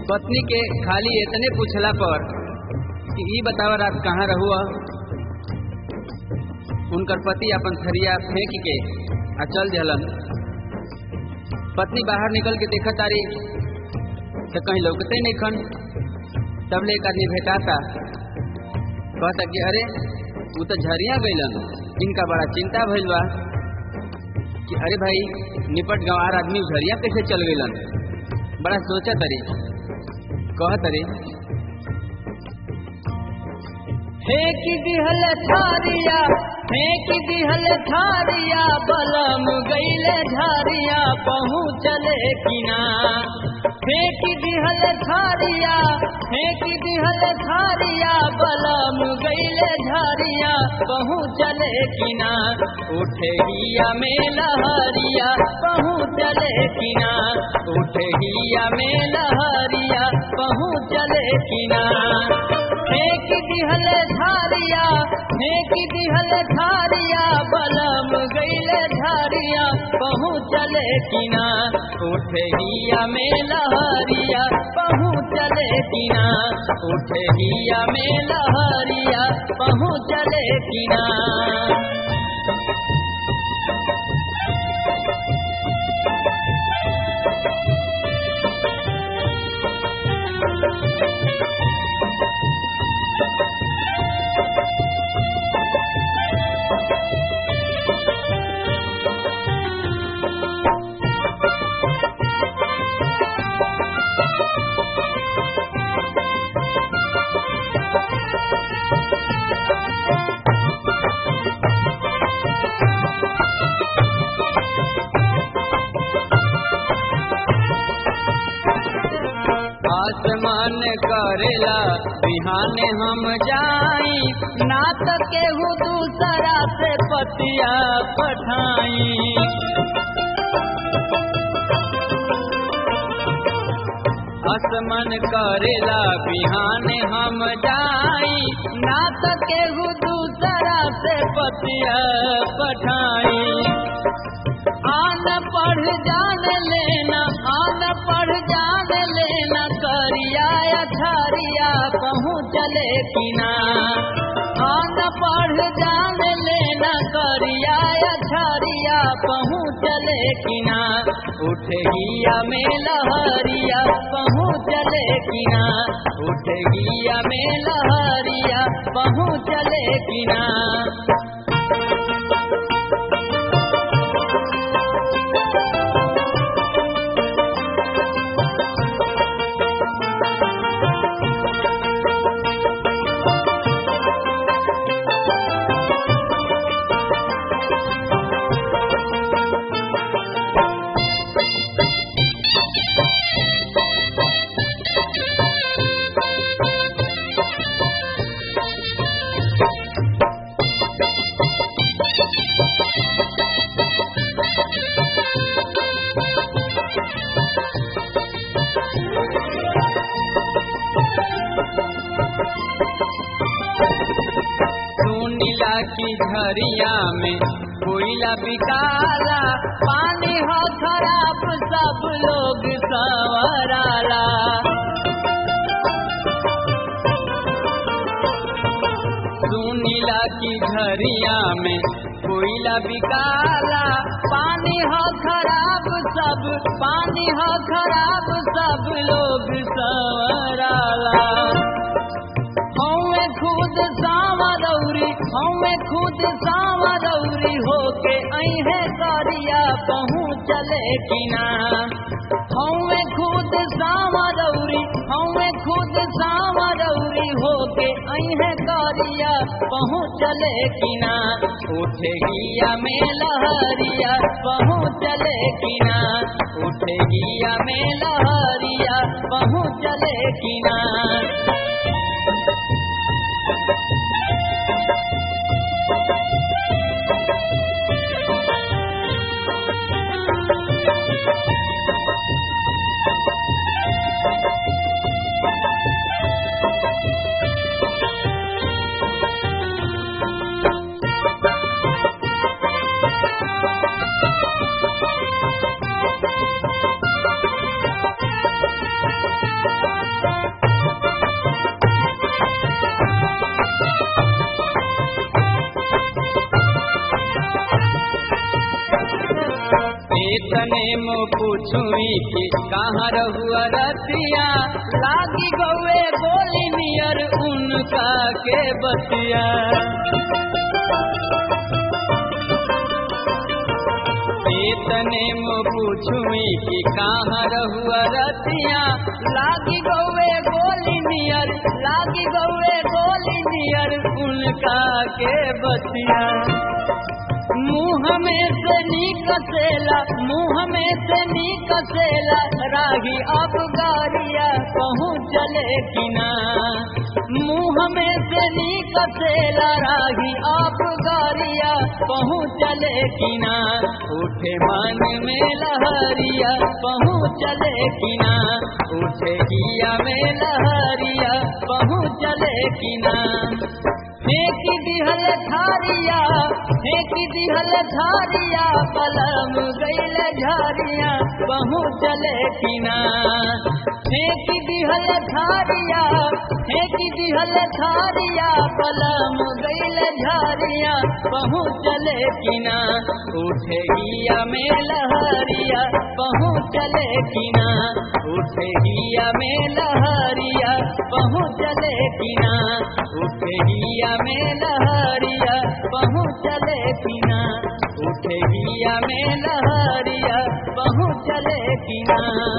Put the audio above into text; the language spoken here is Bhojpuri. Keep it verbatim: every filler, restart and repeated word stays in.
पत्नी के खाली इतने पूछला पर कि ई बतावा रात कहाँ रहुआ, उनकर पति अपन थरिया फेंक के आ चल दिहलन। पत्नी बाहर निकल के देखा तारी तो कहीं लौकते नहीं खन। तब ले एक आदमी भेटाता, कहता कि अरे वो तो झरिया गईलन, इनका बड़ा चिंता भइल बा कि अरे भाई निपट गंवार आदमी झरिया कैसे चल गईलन। बड़ा सोचा तरी, कह तरी फेंक दिहल थारिया फेंक दिहल थारिया बलम गईले झारिया पहुँचले किना। फेंक दिहल थारिया फेंक दिहल थारिया बलम गईले झारिया पहुँचले किना। उठे हिया में लहरिया पहुँचले किना। उठे हिया में लहरिया पहुँचले किना। फेंक दिहल धारिया फेंक दिहल धारिया बलम गईले धारिया पहुँचले किना। उठे हिया में लहरिया पहुँचले किना। उठे हिया में लहरिया पहुँचले किना। आसमान करेला बिहाने हम जाई, नात केहू दूसरा से पतिया पठाई। आसमान करेला बिहाने हम जाई, नात केहू दूसरा से पतिया पठाई। आन पढ़ जान लेना आन पढ़ जान लेना करिया अठारिया पहुँचले किना। आन पढ़ जान लेना करिया अठारिया पहुँचले किना। उठे हिया में लहरिया पहुँचले किना। उठे हिया में लहरिया पहुँचले किना। सुनीला की झरिया में कोयला बिकाला, पानी हो खराब सब लोग संवराला। सुनीला की झरिया में कोयला बिकाला, पानी हो खराब सब पानी हो खराब सब लोग संवराला। हमें खुद सावरौरी हमें खुद सावरौरी होके अहे करिया पहुँचले किना। हमें खुद सावरौरी हमें खुद सावरौरी होके अहे करिया पहुँचले किना। उठे हिया में लहरिया पहुँचले किना। उठे हिया में लहरिया पहुँचले किना। तने मो पूछुई कि कहाँ रहुआ रतिया लागी गौए गोली नियर उनका के बतिया। तने मो पूछुई कि कहाँ रहुआ रतिया लागी गौए गोली नियर लागी गौए गोली नियर उनका के बतिया। मुँह में से निकसेला मुँह में से निकसेला राही अब गारिया पहुँच चले कि ना। मुँह में से निकसेला राही अब गारिया पहुँच चले कि ना। उठे मन में लहरिया पहुँच चले कि ना। उठे हिया में लहरिया पहुँच चले कि ना। फेंकी दिहल थारिया फेंकी दिहल थारिया पलम गईल झारिया पहुँच चले कि ना। फेंकी दिहल थारिया फेंकी दिहल थारिया पलम गईल झारिया पहुँच चले कि ना। उठे हिया में लहरिया पहुँच चले कि ना। उठे हिया में लहरिया पहुँच चले कि ना। उठे हिया में लहरिया पहुँच चले कि ना। उठे हिया में लहरिया पहुँच चले कि ना।